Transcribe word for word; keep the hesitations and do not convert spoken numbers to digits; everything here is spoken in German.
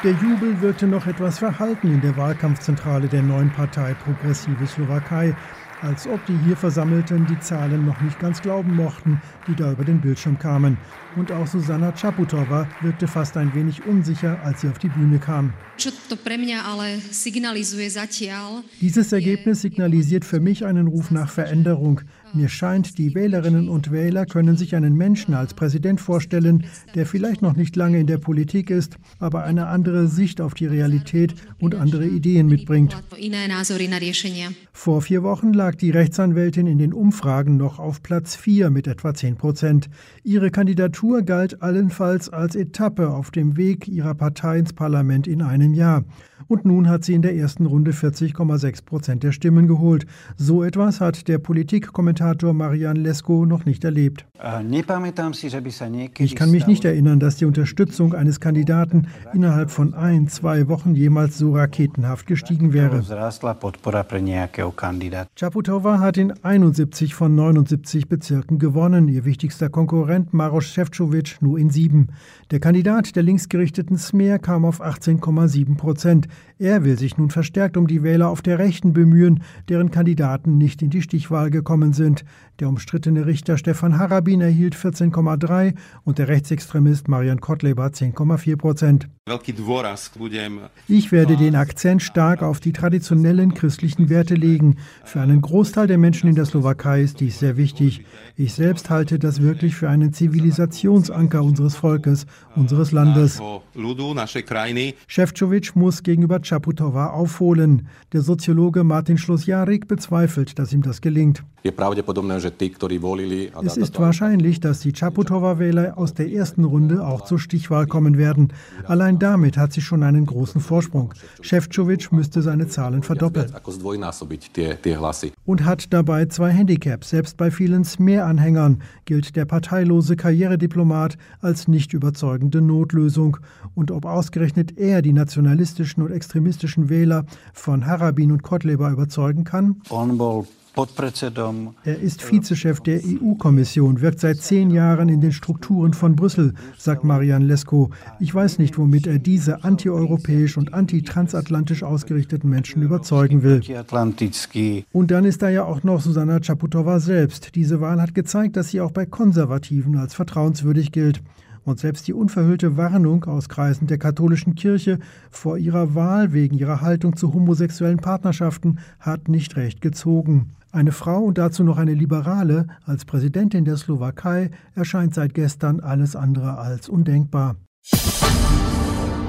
Der Jubel wirkte noch etwas verhalten in der Wahlkampfzentrale der neuen Partei Progressive Slowakei, als ob die hier Versammelten die Zahlen noch nicht ganz glauben mochten, die da über den Bildschirm kamen. Und auch Zuzana Čaputová wirkte fast ein wenig unsicher, als sie auf die Bühne kam. Dieses Ergebnis signalisiert für mich einen Ruf nach Veränderung. Mir scheint, die Wählerinnen und Wähler können sich einen Menschen als Präsident vorstellen, der vielleicht noch nicht lange in der Politik ist, aber eine andere Sicht auf die Realität und andere Ideen mitbringt. Vor vier Wochen lag die Rechtsanwältin in den Umfragen noch auf Platz vier mit etwa zehn Prozent. Ihre Kandidatur galt allenfalls als Etappe auf dem Weg ihrer Partei ins Parlament in einem Jahr. Und nun hat sie in der ersten Runde vierzig Komma sechs Prozent der Stimmen geholt. So etwas hat der Politikkommentator Marian Lesko noch nicht erlebt. Ich kann mich nicht erinnern, dass die Unterstützung eines Kandidaten innerhalb von ein, zwei Wochen jemals so raketenhaft gestiegen wäre. Čaputová hat in einundsiebzig von neunundsiebzig Bezirken gewonnen, ihr wichtigster Konkurrent Maroš Šefčovič nur in sieben. Der Kandidat der linksgerichteten Smer kam auf achtzehn Komma sieben Prozent. Er will sich nun verstärkt um die Wähler auf der Rechten bemühen, deren Kandidaten nicht in die Stichwahl gekommen sind. Der umstrittene Richter Stefan Harabin erhielt vierzehn Komma drei und der Rechtsextremist Marian Kotleba zehn Komma vier Prozent. Ich werde den Akzent stark auf die traditionellen christlichen Werte legen. Für einen Großteil der Menschen in der Slowakei ist dies sehr wichtig. Ich selbst halte das wirklich für einen Zivilisationsanker unseres Volkes, unseres Landes. Šefčovič muss gegenüber Čaputová aufholen. Der Soziologe Martin Šlosjarek bezweifelt, dass ihm das gelingt. Es ist wahrscheinlich, dass die Čaputová-Wähler aus der ersten Runde auch zur Stichwahl kommen werden. Allein damit hat sie schon einen großen Vorsprung. Šefčovič müsste seine Zahlen verdoppeln. Und hat dabei zwei Handicaps. Selbst bei vielen Smer-Anhängern gilt der parteilose Karrierediplomat als nicht überzeugende Notlösung. Und ob ausgerechnet er die nationalistischen und extremistischen Wähler von Harabin und Kotleba überzeugen kann? Er ist Vizechef der E U-Kommission, wirkt seit zehn Jahren in den Strukturen von Brüssel, sagt Marian Lesko. Ich weiß nicht, womit er diese antieuropäisch und antitransatlantisch ausgerichteten Menschen überzeugen will. Und dann ist da ja auch noch Zuzana Čaputová selbst. Diese Wahl hat gezeigt, dass sie auch bei Konservativen als vertrauenswürdig gilt. Und selbst die unverhüllte Warnung aus Kreisen der katholischen Kirche vor ihrer Wahl wegen ihrer Haltung zu homosexuellen Partnerschaften hat nicht recht gezogen. Eine Frau und dazu noch eine Liberale als Präsidentin der Slowakei erscheint seit gestern alles andere als undenkbar.